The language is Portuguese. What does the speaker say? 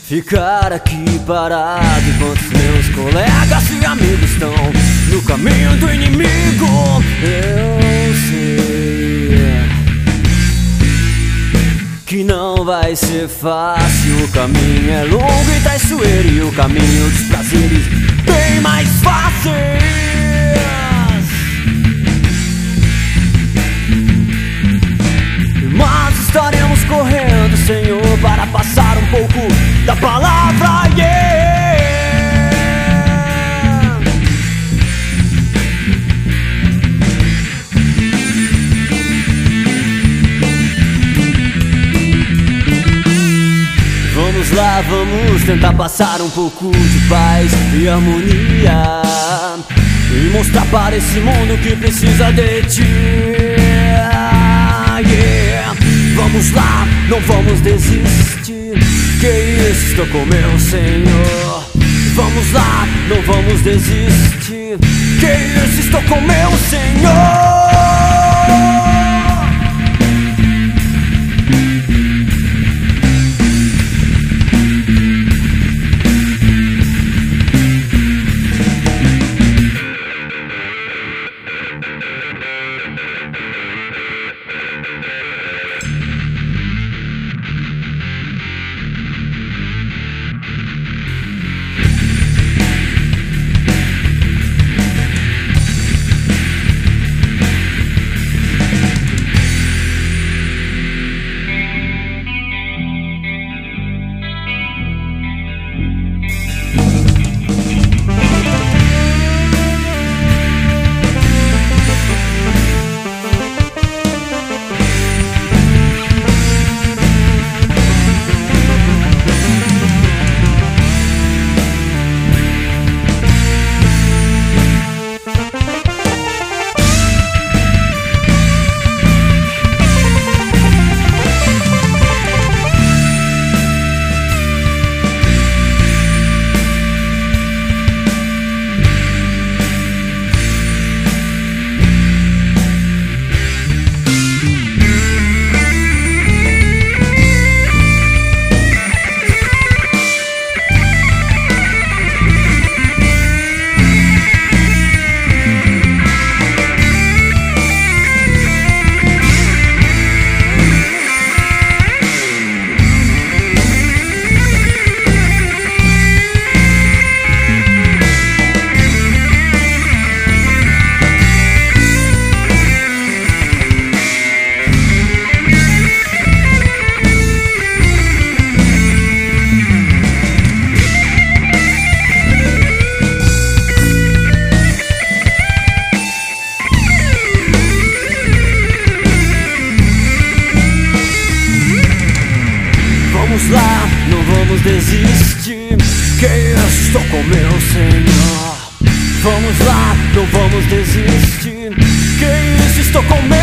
Ficar aqui parado enquanto os meus colegas e amigos estão no caminho do inimigo. Eu sei que não vai ser fácil. O caminho é longo e traiçoeiro, e o caminho dos prazeres bem mais fáceis. Mas estaremos correndo, Senhor, para passar um pouco da palavra, yeah. Vamos lá, vamos tentar passar um pouco de paz e harmonia, e mostrar para esse mundo que precisa de ti, yeah. Vamos lá, não vamos desistir. Que isso, estou com meu Senhor. Vamos lá, não vamos desistir. Que isso, estou com meu Senhor. Vamos lá, não vamos desistir. Que eu estou com meu Senhor. Vamos lá, não vamos desistir. Que isso, estou com meu